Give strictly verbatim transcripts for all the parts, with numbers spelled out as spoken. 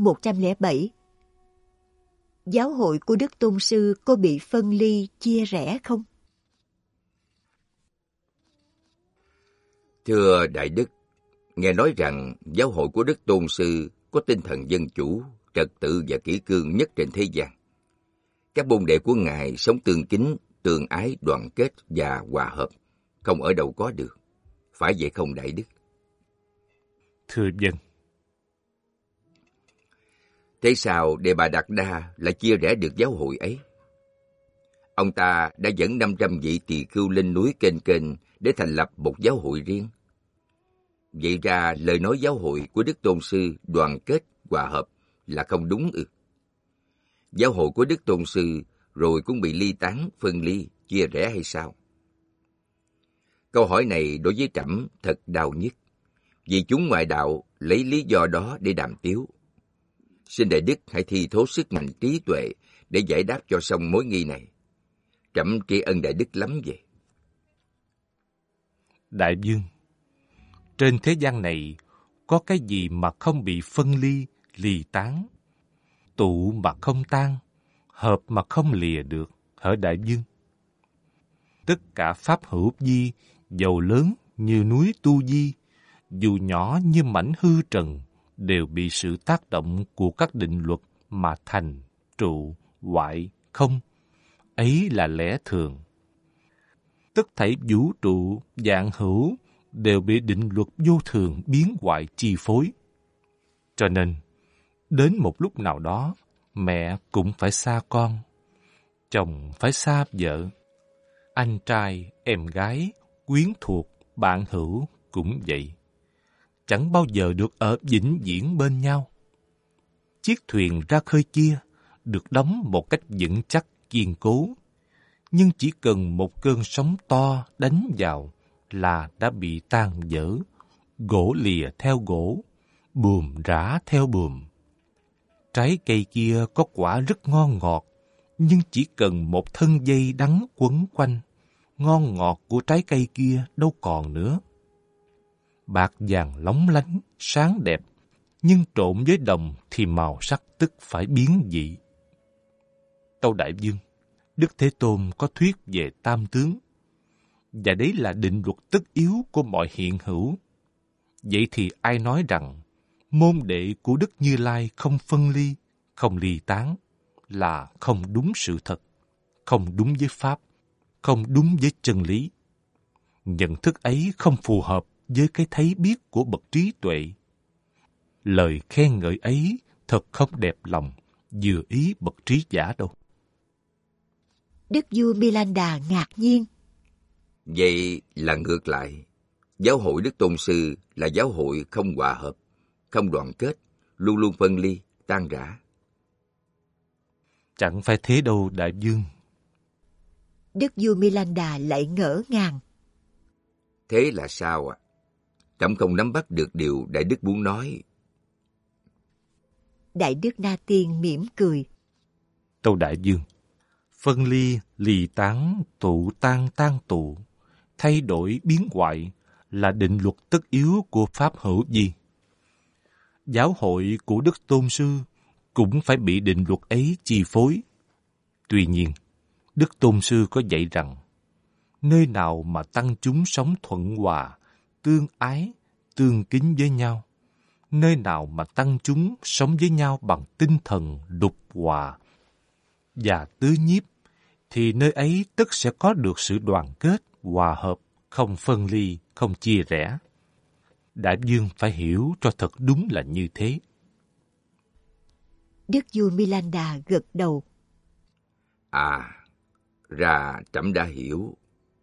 một trăm lẻ bảy. Giáo hội của Đức Tôn Sư có bị phân ly, chia rẽ không? Thưa Đại Đức, nghe nói rằng giáo hội của Đức Tôn Sư có tinh thần dân chủ, trật tự và kỷ cương nhất trên thế gian. Các môn đệ của Ngài sống tương kính, tương ái, đoàn kết và hòa hợp, không ở đâu có được. Phải vậy không Đại Đức? Thưa dân. Thế sao Đề Bà Đạt Đa lại chia rẽ được giáo hội ấy? Ông ta đã dẫn năm trăm vị tỳ khưu lên núi Kênh Kênh để thành lập một giáo hội riêng. Vậy ra lời nói giáo hội của Đức Tôn Sư đoàn kết, hòa hợp là không đúng ư? Giáo hội của Đức Tôn Sư rồi cũng bị ly tán, phân ly, chia rẽ hay sao? Câu hỏi này đối với trẫm thật đau nhức, vì chúng ngoại đạo lấy lý do đó để đàm tiếu. Xin Đại Đức hãy thi thố sức mạnh trí tuệ để giải đáp cho xong mối nghi này. Trẫm tri ân Đại Đức lắm vậy. Đại vương, trên thế gian này có cái gì mà không bị phân ly, ly tán, tụ mà không tan, hợp mà không lìa được, hỡi Đại vương? Tất cả pháp hữu vi, dầu lớn như núi Tu Di, dù nhỏ như mảnh hư trần, đều bị sự tác động của các định luật mà thành, trụ, hoại, không. Ấy là lẽ thường. Tất thảy vũ trụ, vạn hữu đều bị định luật vô thường biến hoại chi phối. Cho nên, đến một lúc nào đó, mẹ cũng phải xa con, chồng phải xa vợ, anh trai, em gái, quyến thuộc, bạn hữu cũng vậy. Chẳng bao giờ được ở vĩnh viễn bên nhau. Chiếc thuyền ra khơi kia được đóng một cách vững chắc, kiên cố, nhưng chỉ cần một cơn sóng to đánh vào là đã bị tan vỡ, gỗ lìa theo gỗ, buồm rã theo buồm. Trái cây kia có quả rất ngon ngọt, nhưng chỉ cần một thân dây đắng quấn quanh, ngon ngọt của trái cây kia đâu còn nữa. Bạc vàng lóng lánh, sáng đẹp, nhưng trộn với đồng thì màu sắc tức phải biến dị. Tâu Đại Vương, Đức Thế Tôn có thuyết về tam tướng, và đấy là định luật tất yếu của mọi hiện hữu. Vậy thì ai nói rằng môn đệ của Đức Như Lai không phân ly, không ly tán là không đúng sự thật, không đúng với Pháp, không đúng với chân lý. Nhận thức ấy không phù hợp với cái thấy biết của bậc trí tuệ. Lời khen ngợi ấy thật không đẹp lòng, vừa ý bậc trí giả đâu. Đức vua Milanda ngạc nhiên. Vậy là ngược lại, giáo hội Đức Tôn Sư là giáo hội không hòa hợp, không đoàn kết, luôn luôn phân ly, tan rã. Chẳng phải thế đâu, Đại Vương. Đức vua Milanda lại ngỡ ngàng. Thế là sao ạ? À? Trẫm không nắm bắt được điều Đại Đức muốn nói. Đại Đức Na Tiên mỉm cười. Tâu Đại Vương, phân ly, lì tán, tụ tan tan tụ, thay đổi biến hoại là định luật tất yếu của Pháp hữu vi. Giáo hội của Đức Tôn Sư cũng phải bị định luật ấy chi phối. Tuy nhiên, Đức Tôn Sư có dạy rằng, nơi nào mà tăng chúng sống thuận hòa, tương ái, tương kính với nhau, nơi nào mà tăng chúng sống với nhau bằng tinh thần lục hòa và tứ nhiếp, thì nơi ấy tất sẽ có được sự đoàn kết, hòa hợp, không phân ly, không chia rẽ. Đại vương phải hiểu cho thật đúng là như thế. Đức vua Milanda gật đầu. À, ra trẫm đã hiểu.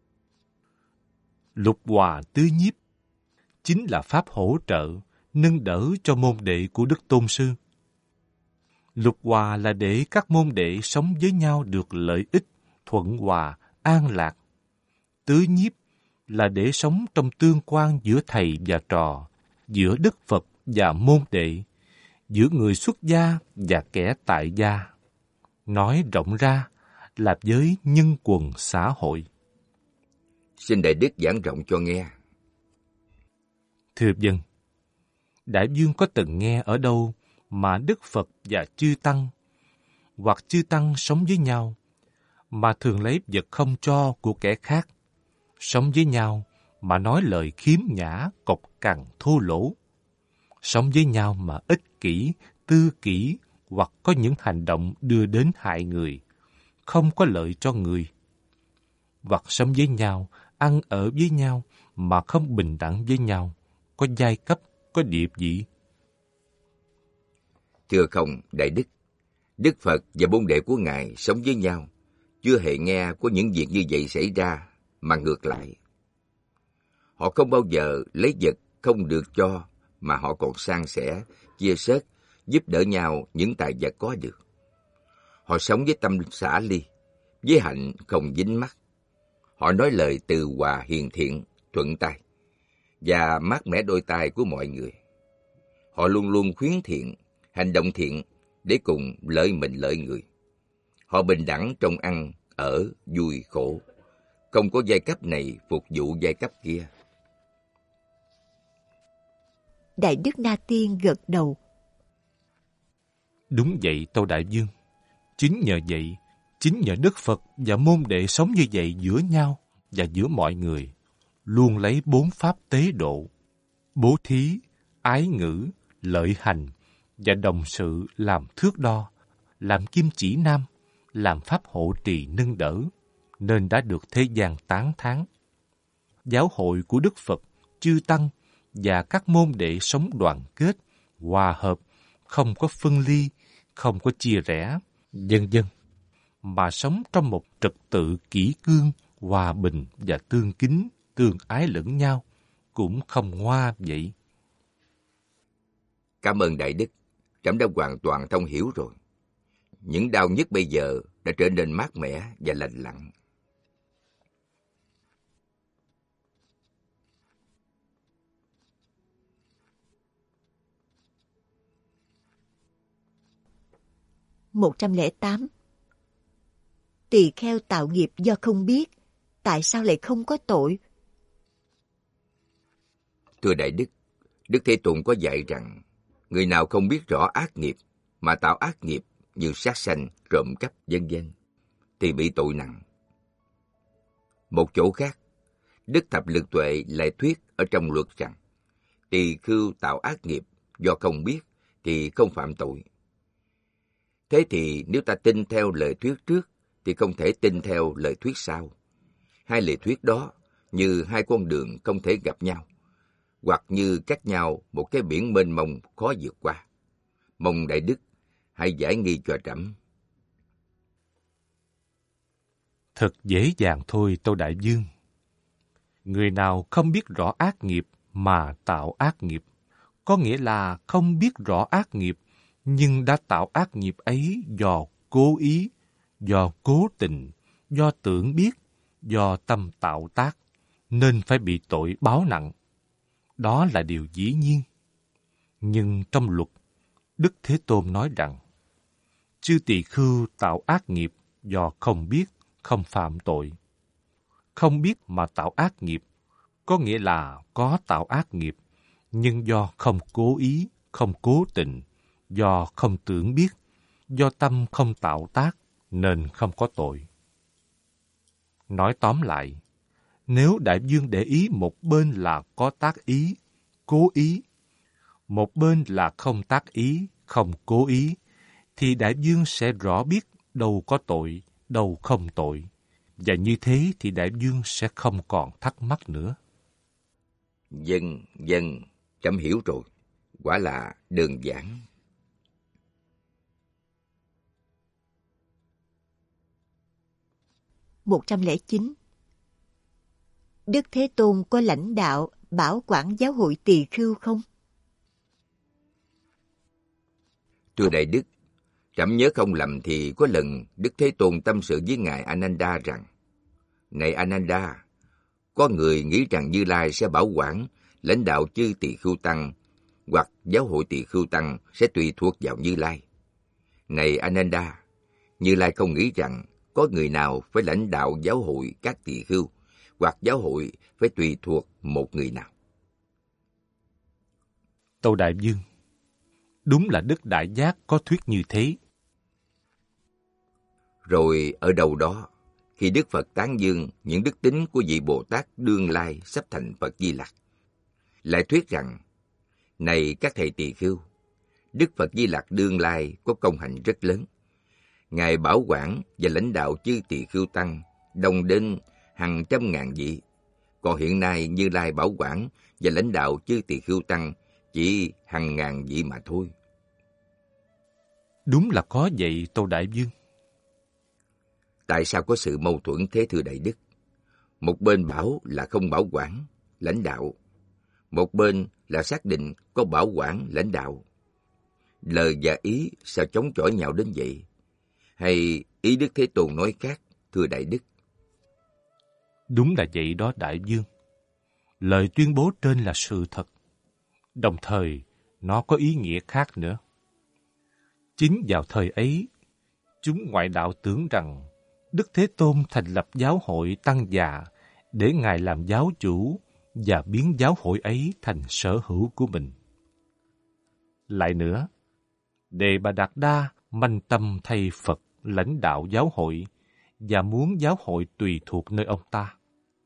Lục hòa tứ nhiếp chính là pháp hỗ trợ, nâng đỡ cho môn đệ của Đức Tôn Sư. Lục hòa là để các môn đệ sống với nhau được lợi ích, thuận hòa, an lạc. Tứ nhiếp là để sống trong tương quan giữa thầy và trò, giữa Đức Phật và môn đệ, giữa người xuất gia và kẻ tại gia. Nói rộng ra là với nhân quần xã hội. Xin Đại Đức giảng rộng cho nghe. Thưa dân, Đại vương có từng nghe ở đâu mà Đức Phật và chư Tăng, hoặc chư Tăng sống với nhau, mà thường lấy vật không cho của kẻ khác, sống với nhau mà nói lời khiếm nhã, cộc cằn, thô lỗ, sống với nhau mà ích kỷ, tư kỷ, hoặc có những hành động đưa đến hại người, không có lợi cho người, hoặc sống với nhau, ăn ở với nhau mà không bình đẳng với nhau, có giai cấp, có địa vị. Thưa không, Đại Đức, Đức Phật và môn đệ của Ngài sống với nhau, chưa hề nghe có những việc như vậy xảy ra, mà ngược lại. Họ không bao giờ lấy vật không được cho, mà họ còn san sẻ, chia sớt, giúp đỡ nhau những tài vật có được. Họ sống với tâm xả ly, với hạnh không dính mắc. Họ nói lời từ hòa hiền thiện, thuận tai, và mát mẻ đôi tai của mọi người. Họ luôn luôn khuyến thiện, hành động thiện để cùng lợi mình lợi người. Họ bình đẳng trong ăn, ở, vui, khổ. Không có giai cấp này phục vụ giai cấp kia. Đại Đức Na Tiên gật đầu. Đúng vậy, Tâu Đại Dương. Chính nhờ vậy, chính nhờ Đức Phật và môn đệ sống như vậy giữa nhau và giữa mọi người, luôn lấy bốn pháp tế độ, bố thí, ái ngữ, lợi hành và đồng sự làm thước đo, làm kim chỉ nam, làm pháp hộ trì nâng đỡ, nên đã được thế gian tán thán. Giáo hội của Đức Phật, chư Tăng và các môn đệ sống đoàn kết, hòa hợp, không có phân ly, không có chia rẽ, vân vân, mà sống trong một trật tự kỷ cương, hòa bình và tương kính, tương ái lẫn nhau, cũng không ngoa vậy. Cảm ơn Đại Đức, trẫm đã hoàn toàn thông hiểu rồi. Những đau nhức bây giờ đã trở nên mát mẻ và lành lặn. một trăm lẻ tám. Tỳ kheo tạo nghiệp do không biết, tại sao lại không có tội? Thưa Đại Đức, Đức Thế Tôn có dạy rằng, người nào không biết rõ ác nghiệp mà tạo ác nghiệp như sát sanh, trộm cắp, vân vân, thì bị tội nặng. Một chỗ khác, Đức Thập Lực Tuệ lại thuyết ở trong luật rằng, tỳ khưu tạo ác nghiệp do không biết thì không phạm tội. Thế thì nếu ta tin theo lời thuyết trước thì không thể tin theo lời thuyết sau. Hai lời thuyết đó như hai con đường không thể gặp nhau, hoặc như cách nhau một cái biển mênh mông khó vượt qua. Mong Đại Đức hãy giải nghi cho trẫm. Thật dễ dàng thôi, Tâu Đại Dương. Người nào không biết rõ ác nghiệp mà tạo ác nghiệp, có nghĩa là không biết rõ ác nghiệp nhưng đã tạo ác nghiệp ấy do cố ý, do cố tình, do tưởng biết, do tâm tạo tác, nên phải bị tội báo nặng. Đó là điều dĩ nhiên. Nhưng trong luật, Đức Thế Tôn nói rằng, chư tỳ khưu tạo ác nghiệp do không biết, không phạm tội. Không biết mà tạo ác nghiệp, có nghĩa là có tạo ác nghiệp, nhưng do không cố ý, không cố tình, do không tưởng biết, do tâm không tạo tác, nên không có tội. Nói tóm lại, nếu Đại Dương để ý một bên là có tác ý, cố ý, một bên là không tác ý, không cố ý, thì Đại Dương sẽ rõ biết đâu có tội, đâu không tội. Và như thế thì Đại Dương sẽ không còn thắc mắc nữa. Dân, dân, trẫm hiểu rồi. Quả là đơn giản. một trăm lẻ chín. Đức Thế Tôn có lãnh đạo, bảo quản giáo hội tỳ khưu không? Thưa Đại Đức, trẫm nhớ không lầm thì có lần Đức Thế Tôn tâm sự với Ngài Ananda rằng, này Ananda, có người nghĩ rằng Như Lai sẽ bảo quản, lãnh đạo chư tỳ khưu tăng, hoặc giáo hội tỳ khưu tăng sẽ tùy thuộc vào Như Lai. Này Ananda, Như Lai không nghĩ rằng có người nào phải lãnh đạo giáo hội các tỳ khưu, hoặc giáo hội phải tùy thuộc một người nào. Tâu Đại Dương, Đúng là Đức Đại Giác có thuyết như thế. Rồi ở đâu đó, khi Đức Phật tán dương những đức tính của vị Bồ Tát đương lai sắp thành Phật Di Lặc, lại thuyết rằng, này các thầy tỳ khưu, Đức Phật Di Lặc đương lai có công hạnh rất lớn. Ngài bảo quản và lãnh đạo chư tỳ khưu tăng đông đến hàng trăm ngàn vị. Còn hiện nay Như Lai bảo quản và lãnh đạo chư tỳ khưu tăng chỉ hàng ngàn vị mà thôi. Đúng là có vậy, Tâu Đại Vương. Tại sao có sự mâu thuẫn thế thưa Đại Đức? Một bên bảo là không bảo quản, lãnh đạo. Một bên là xác định có bảo quản, lãnh đạo. Lời và ý sao chống chọi nhau đến vậy? Hay ý Đức Thế Tôn nói khác, thưa Đại Đức? Đúng là vậy đó, Đại Vương. Lời tuyên bố trên là sự thật. Đồng thời, nó có ý nghĩa khác nữa. Chính vào thời ấy, chúng ngoại đạo tưởng rằng Đức Thế Tôn thành lập giáo hội Tăng Già để Ngài làm giáo chủ và biến giáo hội ấy thành sở hữu của mình. Lại nữa, Đề Bà Đạt Đa manh tâm thay Phật lãnh đạo giáo hội và muốn giáo hội tùy thuộc nơi ông ta.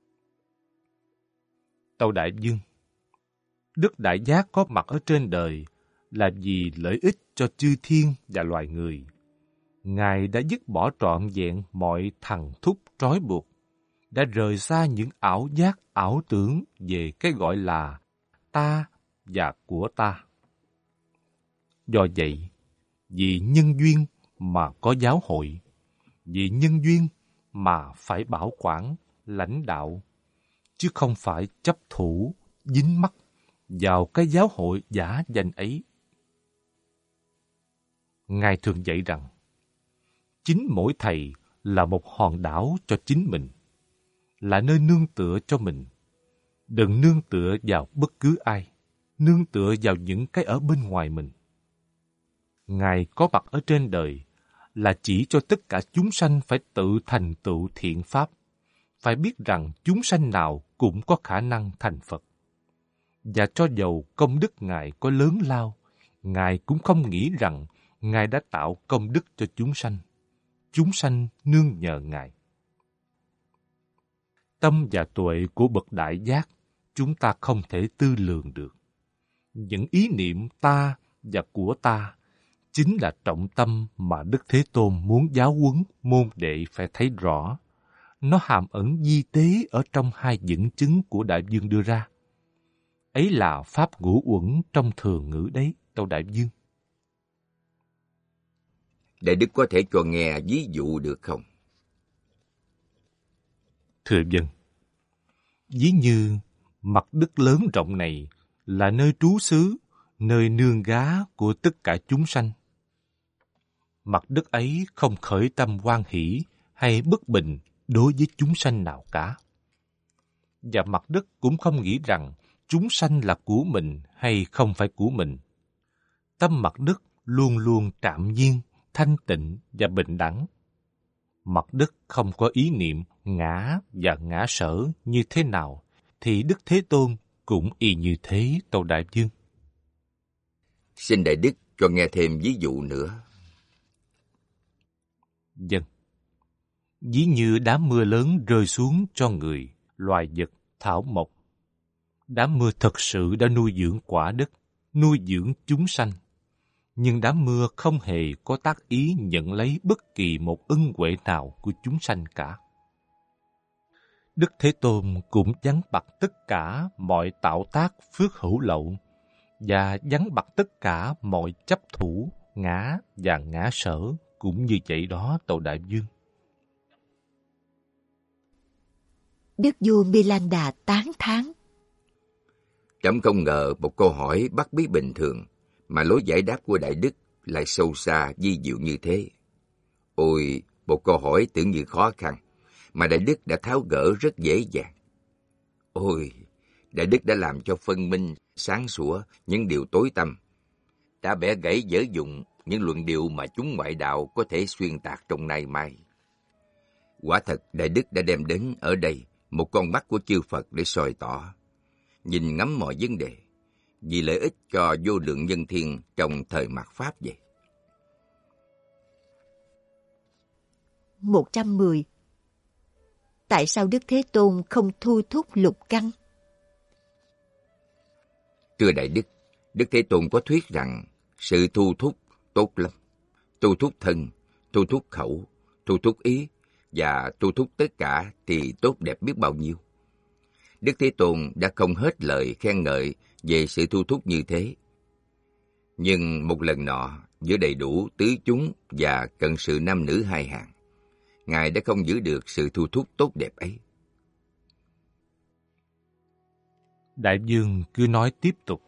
Tâu Đại Vương, Đức Đại Giác có mặt ở trên đời là vì lợi ích cho chư thiên và loài người. Ngài đã dứt bỏ trọn vẹn mọi thằng thúc trói buộc, đã rời xa những ảo giác ảo tưởng về cái gọi là ta và của ta. Do vậy, vì nhân duyên mà có giáo hội, vì nhân duyên mà phải bảo quản, lãnh đạo, chứ không phải chấp thủ, dính mắc vào cái giáo hội giả danh ấy. Ngài thường dạy rằng, chính mỗi thầy là một hòn đảo cho chính mình, là nơi nương tựa cho mình. Đừng nương tựa vào bất cứ ai, nương tựa vào những cái ở bên ngoài mình. Ngài có mặt ở trên đời là chỉ cho tất cả chúng sanh phải tự thành tựu thiện pháp, phải biết rằng chúng sanh nào cũng có khả năng thành Phật. Và cho dầu công đức Ngài có lớn lao, Ngài cũng không nghĩ rằng Ngài đã tạo công đức cho chúng sanh. Chúng sanh nương nhờ Ngài. Tâm và tuệ của bậc Đại Giác chúng ta không thể tư lường được. Những ý niệm ta và của ta chính là trọng tâm mà Đức Thế Tôn muốn giáo huấn môn đệ phải thấy rõ. Nó hàm ẩn di tế ở trong hai dẫn chứng của Đại Vương đưa ra. Ấy là pháp ngũ uẩn trong thường ngữ đấy, Tâu Đại Vương. Đại Đức có thể cho nghe ví dụ được không? Thưa dân, ví như mặt đất lớn rộng này là nơi trú xứ, nơi nương gá của tất cả chúng sanh. Mặt đất ấy không khởi tâm hoan hỷ hay bất bình đối với chúng sanh nào cả. Và mặt đất cũng không nghĩ rằng chúng sanh là của mình hay không phải của mình. Tâm mặt đất luôn luôn trạm nhiên, thanh tịnh và bình đẳng. Mặt đất không có ý niệm ngã và ngã sở như thế nào, thì Đức Thế Tôn cũng y như thế, Tâu Đại Vương. Xin Đại Đức cho nghe thêm ví dụ nữa. Dân, ví như đám mưa lớn rơi xuống cho người, loài vật, thảo mộc. Đám mưa thật sự đã nuôi dưỡng quả đất, nuôi dưỡng chúng sanh. Nhưng đám mưa không hề có tác ý nhận lấy bất kỳ một ân huệ nào của chúng sanh cả. Đức Thế Tôn cũng vắng bặt tất cả mọi tạo tác phước hữu lậu và vắng bặt tất cả mọi chấp thủ, ngã và ngã sở cũng như vậy đó, Tâu Đại Vương. Đức vua Milanda tán thán. Trẫm không ngờ một câu hỏi bắt bí bình thường mà lối giải đáp của Đại Đức lại sâu xa vi diệu như thế. Ôi, một câu hỏi tưởng như khó khăn mà Đại Đức đã tháo gỡ rất dễ dàng. Ôi, Đại Đức đã làm cho phân minh, sáng sủa những điều tối tăm, đã bẻ gãy dở dụng những luận điệu mà chúng ngoại đạo có thể xuyên tạc trong nay mai. Quả thật, Đại Đức đã đem đến ở đây một con mắt của chư Phật để soi tỏ, nhìn ngắm mọi vấn đề, vì lợi ích cho vô lượng nhân thiên trong thời mạt Pháp vậy. một trăm mười. Tại sao Đức Thế Tôn không thu thúc lục căn? Thưa Đại Đức, Đức Thế Tôn có thuyết rằng sự thu thúc tốt lắm. Thu thúc thân, thu thúc khẩu, thu thúc ý và thu thúc tất cả thì tốt đẹp biết bao nhiêu. Đức Thế Tôn đã không hết lời khen ngợi về sự thu thúc như thế. Nhưng một lần nọ, giữa đầy đủ tứ chúng và cận sự nam nữ hai hàng, Ngài đã không giữ được sự thu thúc tốt đẹp ấy. Đại vương cứ nói tiếp tục.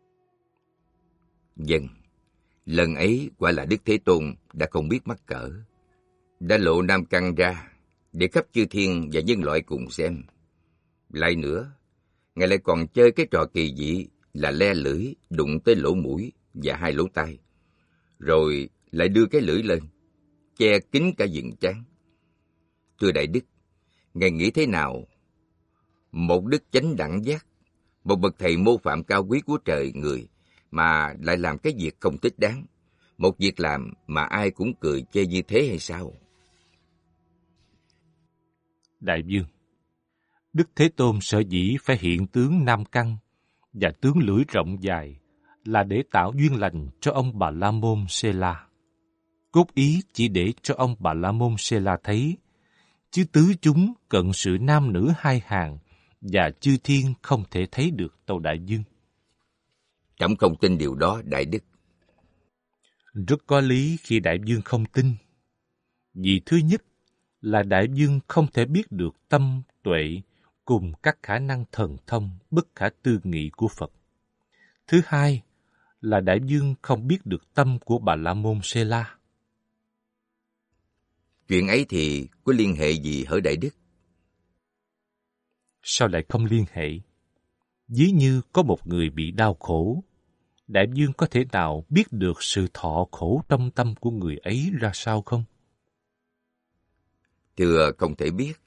Vâng, lần ấy quả là Đức Thế Tôn đã không biết mắc cỡ, đã lộ nam căn ra để khắp chư thiên và nhân loại cùng xem. Lại nữa, Ngài lại còn chơi cái trò kỳ dị là le lưỡi đụng tới lỗ mũi và hai lỗ tai, rồi lại đưa cái lưỡi lên, che kín cả diện trán. Thưa Đại Đức, Ngài nghĩ thế nào? Một đức chánh đẳng giác, một bậc thầy mô phạm cao quý của trời người, mà lại làm cái việc không thích đáng, một việc làm mà ai cũng cười chê như thế hay sao? Đại vương, Đức Thế Tôn sở dĩ phải hiện tướng nam căn và tướng lưỡi rộng dài là để tạo duyên lành cho ông Bà La Môn Sê La. Cốt ý chỉ để cho ông Bà La Môn Sê La thấy, chứ tứ chúng cận sự nam nữ hai hàng và chư thiên không thể thấy được tâu đại vương. Trẫm không tin điều đó, Đại Đức. Rất có lý khi đại vương không tin. Vì thứ nhất là đại vương không thể biết được tâm, tuệ cùng các khả năng thần thông bất khả tư nghị của Phật. Thứ hai là đại vương không biết được tâm của Bà La Môn Sê La. Chuyện ấy thì có liên hệ gì hỡi Đại Đức? Sao lại không liên hệ? Ví như có một người bị đau khổ, đại vương có thể nào biết được sự thọ khổ trong tâm của người ấy ra sao không? Thưa, không thể biết.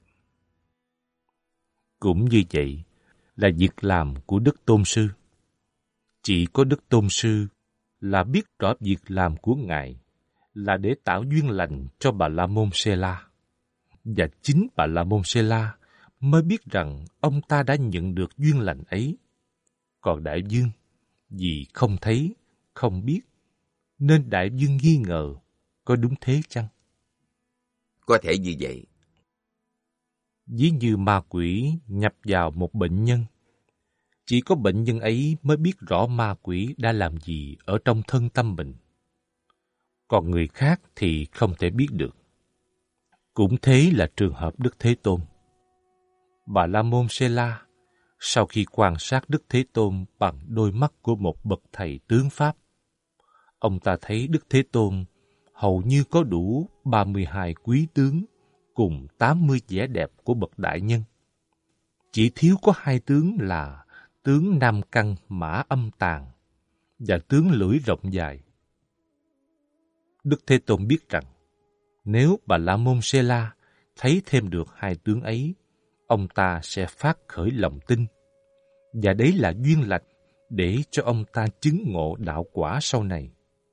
Cũng như vậy là việc làm của Đức Tôn Sư. Chỉ có Đức Tôn Sư là biết rõ việc làm của Ngài là để tạo duyên lành cho Bà La Môn Sê La. Và chính Bà La Môn Sê La mới biết rằng ông ta đã nhận được duyên lành ấy. Còn đại vương, vì không thấy, không biết, nên đại vương nghi ngờ, có đúng thế chăng? Có thể như vậy. Ví như ma quỷ nhập vào một bệnh nhân. Chỉ có bệnh nhân ấy mới biết rõ ma quỷ đã làm gì ở trong thân tâm mình. Còn người khác thì không thể biết được. Cũng thế là trường hợp Đức Thế Tôn. Bà La Môn Sê La, sau khi quan sát Đức Thế Tôn bằng đôi mắt của một bậc thầy tướng Pháp, ông ta thấy Đức Thế Tôn hầu như có đủ ba mươi hai quý tướng cùng tám mươi vẻ đẹp của bậc đại nhân. Chỉ thiếu có hai tướng là tướng nam căn mã âm tàn và tướng lưỡi rộng dài. Đức Thế Tôn biết rằng, nếu Bà La Môn Sê La thấy thêm được hai tướng ấy, ông ta sẽ phát khởi lòng tin, và đấy là duyên lành để cho ông ta chứng ngộ đạo quả sau này.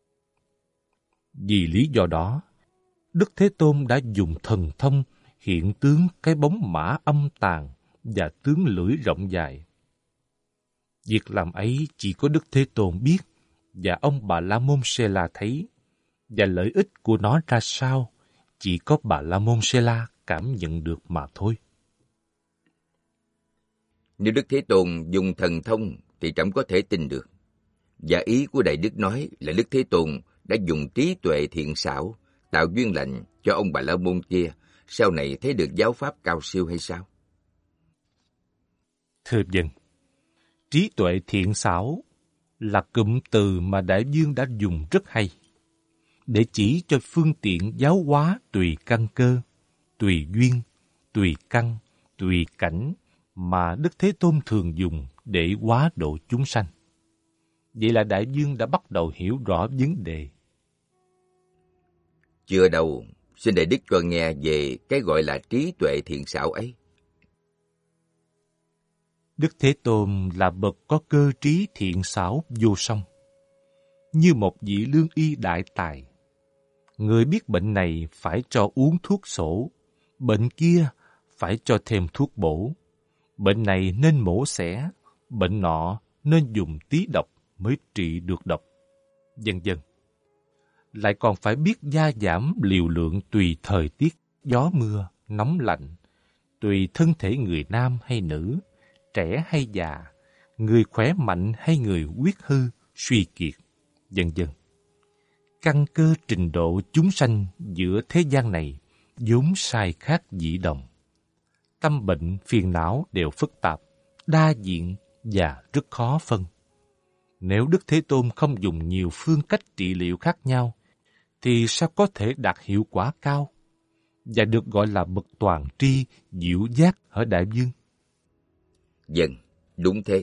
Vì lý do đó, Đức Thế Tôn đã dùng thần thông hiện tướng cái bóng mã âm tàn và tướng lưỡi rộng dài. Việc làm ấy chỉ có Đức Thế Tôn biết và ông Bà La Môn Sê La thấy, và lợi ích của nó ra sao chỉ có Bà La Môn Sê La cảm nhận được mà thôi. Nếu Đức Thế Tôn dùng thần thông thì trẫm có thể tin được. Và ý của Đại Đức nói là Đức Thế Tôn đã dùng trí tuệ thiện xảo tạo duyên lành cho ông Bà La Môn kia sau này thấy được giáo pháp cao siêu hay sao? Thưa dân, trí tuệ thiện xảo là cụm từ mà Đại vương đã dùng rất hay để chỉ cho phương tiện giáo hóa tùy căn cơ, tùy duyên, tùy căn, tùy cảnh mà Đức Thế Tôn thường dùng để hóa độ chúng sanh. Vậy là Đại vương đã bắt đầu hiểu rõ vấn đề. Chưa đâu, xin Đại Đức cho nghe về cái gọi là trí tuệ thiện xảo ấy. Đức Thế Tôn là bậc có cơ trí thiện xảo vô song, như một vị lương y đại tài. Người biết bệnh này phải cho uống thuốc sổ, bệnh kia phải cho thêm thuốc bổ. Bệnh này nên mổ xẻ, bệnh nọ nên dùng tí độc mới trị được độc, vân vân. Lại còn phải biết gia giảm liều lượng tùy thời tiết, gió mưa, nóng lạnh, tùy thân thể người nam hay nữ, trẻ hay già, người khỏe mạnh hay người huyết hư, suy kiệt, vân vân. Căn cơ trình độ chúng sanh giữa thế gian này vốn sai khác dị đồng. Tâm bệnh, phiền não đều phức tạp, đa diện và rất khó phân. Nếu Đức Thế Tôn không dùng nhiều phương cách trị liệu khác nhau, thì sao có thể đạt hiệu quả cao và được gọi là bậc toàn tri, diệu giác ở Đại Dương? Vâng, đúng thế.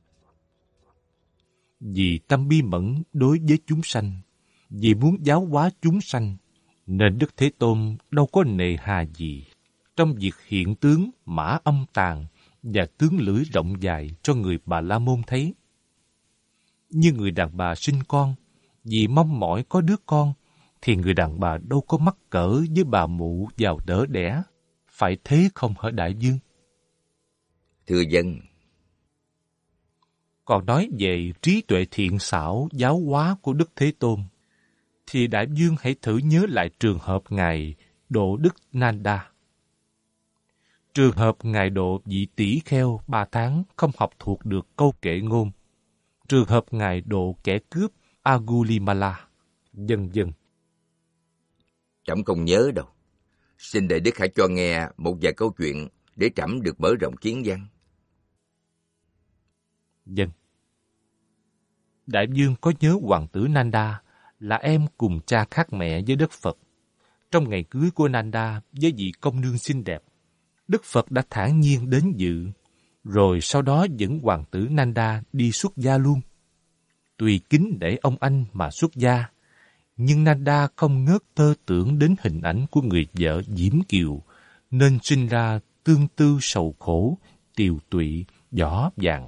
Vì tâm bi mẫn đối với chúng sanh, vì muốn giáo hóa chúng sanh, nên Đức Thế Tôn đâu có nề hà gì trong việc hiện tướng mã âm tàn và tướng lưỡi rộng dài cho người Bà La Môn thấy. Như người đàn bà sinh con, vì mong mỏi có đứa con, thì người đàn bà đâu có mắc cỡ với bà mụ vào đỡ đẻ, phải thế không hả Đại Dương? Thưa dân. Còn nói về trí tuệ thiện xảo giáo hóa của Đức Thế Tôn, thì Đại Dương hãy thử nhớ lại trường hợp Ngài Độ Đức Nanda. Trường hợp Ngài Độ vị tỷ kheo ba tháng không học thuộc được câu kệ ngôn. Trường hợp Ngài Độ kẻ cướp Agulimala, vân vân. Trẫm không nhớ đâu. Xin Đại Đức hãy cho nghe một vài câu chuyện để trẫm được mở rộng kiến văn. Vâng. Đại Dương có nhớ hoàng tử Nanda là em cùng cha khác mẹ với Đức Phật. Trong ngày cưới của Nanda với vị công nương xinh đẹp, Đức Phật đã thản nhiên đến dự, rồi sau đó dẫn hoàng tử Nanda đi xuất gia luôn. Tùy kính để ông anh mà xuất gia, nhưng Nanda không ngớt tơ tưởng đến hình ảnh của người vợ diễm kiều, nên sinh ra tương tư sầu khổ, tiều tụy, võ vàng.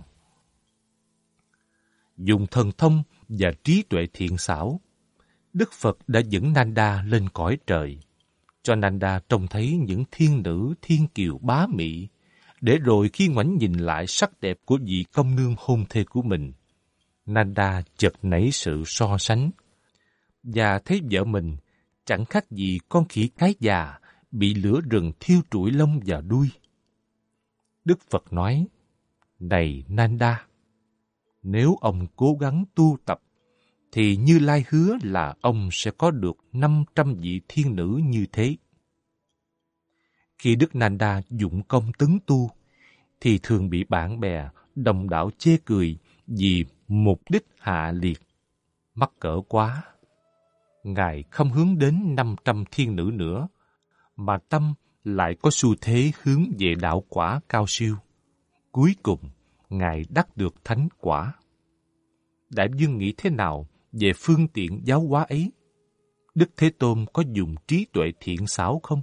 Dùng thần thông và trí tuệ thiện xảo, Đức Phật đã dẫn Nanda lên cõi trời, cho Nanda trông thấy những thiên nữ thiên kiều bá mị, để rồi khi ngoảnh nhìn lại sắc đẹp của vị công nương hôn thê của mình, Nanda chợt nảy sự so sánh, và thấy vợ mình chẳng khác gì con khỉ cái già bị lửa rừng thiêu trụi lông và đuôi. Đức Phật nói, này Nanda, nếu ông cố gắng tu tập, thì Như Lai hứa là ông sẽ có được năm trăm vị thiên nữ như thế. Khi Đức Nanda dụng công tấn tu, thì thường bị bạn bè, đồng đạo chê cười vì mục đích hạ liệt. Mắc cỡ quá. Ngài không hướng đến năm trăm thiên nữ nữa, mà tâm lại có xu thế hướng về đạo quả cao siêu. Cuối cùng, Ngài đắc được thánh quả. Đại Dương nghĩ thế nào về phương tiện giáo hóa ấy? Đức Thế Tôn có dùng trí tuệ thiện xảo không?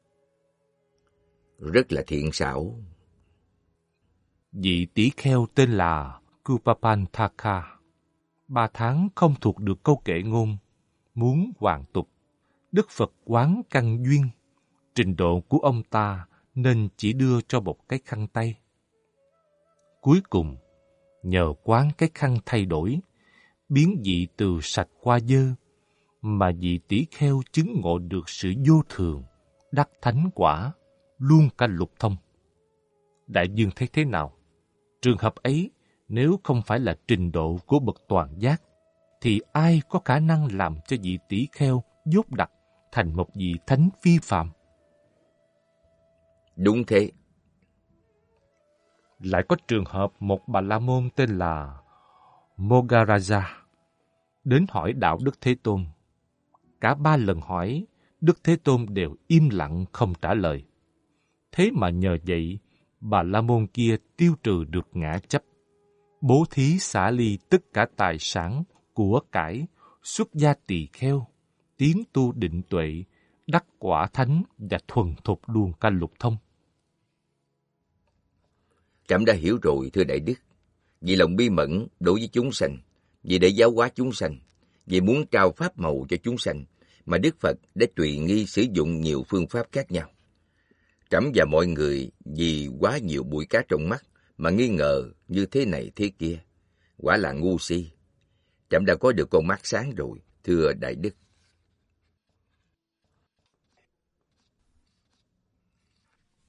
Rất là thiện xảo. Vị tỷ kheo tên là Kupapantaka, ba tháng không thuộc được câu kệ ngôn, muốn hoàn tục. Đức Phật quán căn duyên, trình độ của ông ta nên chỉ đưa cho một cái khăn tay. Cuối cùng, nhờ quán cái khăn thay đổi, biến vị từ sạch qua dơ, mà vị tỷ kheo chứng ngộ được sự vô thường, đắc thánh quả, luôn cả lục thông. Đại Dương thấy thế nào? Trường hợp ấy, nếu không phải là trình độ của bậc toàn giác, thì ai có khả năng làm cho vị tỷ kheo dốt đặc thành một vị thánh phi phạm? Đúng thế. Lại có trường hợp một Bà La Môn tên là Mogaraja đến hỏi đạo Đức Thế Tôn. Cả ba lần hỏi, Đức Thế Tôn đều im lặng không trả lời. Thế mà nhờ vậy, Bà La Môn kia tiêu trừ được ngã chấp, bố thí xả ly tất cả tài sản, của cải, xuất gia tỳ kheo, tiến tu định tuệ, đắc quả thánh và thuần thục luôn cả lục thông. Trẫm đã hiểu rồi, thưa Đại Đức. Vì lòng bi mẫn đối với chúng sanh, vì để giáo hóa chúng sanh, vì muốn trao pháp màu cho chúng sanh, mà Đức Phật đã tùy nghi sử dụng nhiều phương pháp khác nhau. Trẫm và mọi người vì quá nhiều bụi cá trong mắt mà nghi ngờ như thế này thế kia, quả là ngu si. Trẫm đã có được con mắt sáng rồi, thưa Đại Đức.